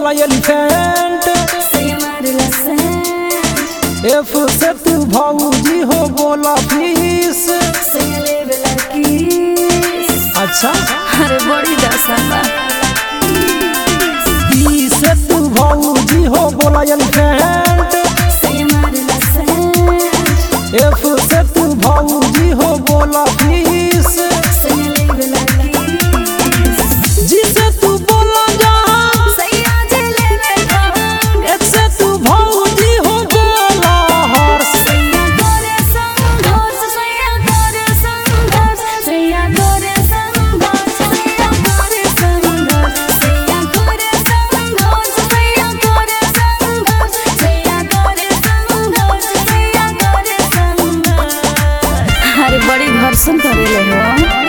बोला elephant. F से तू भौजी हो बोला फिश। अच्छा अरे बड़ी दशा। ई से तू भौजी हो बोला एलिफेंट। एफ से तू भौजी हो बोला फिश। जी से तू बोला जहाँ। एच से तू भौजी हो बोला हर्ष। अरे बड़ी घर्षण करेले हो।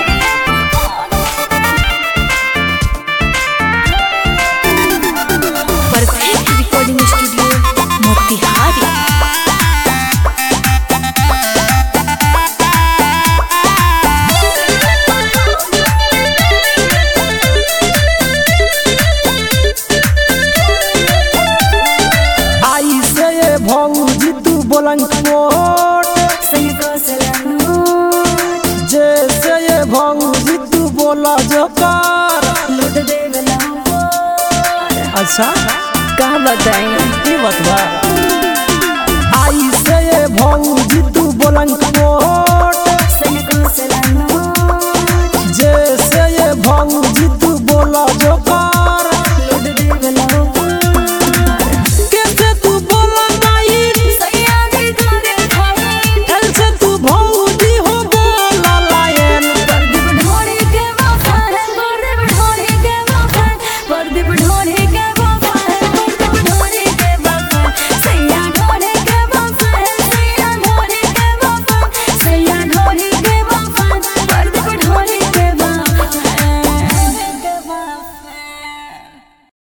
Perfect recording studio Motihari. आई से ये भौजी तू बोलंकोट। जैसे ये भौजी तू बोला जोकर। अच्छा का बताएं की बतवा। आई से ये भौजी तू बोलंकोट।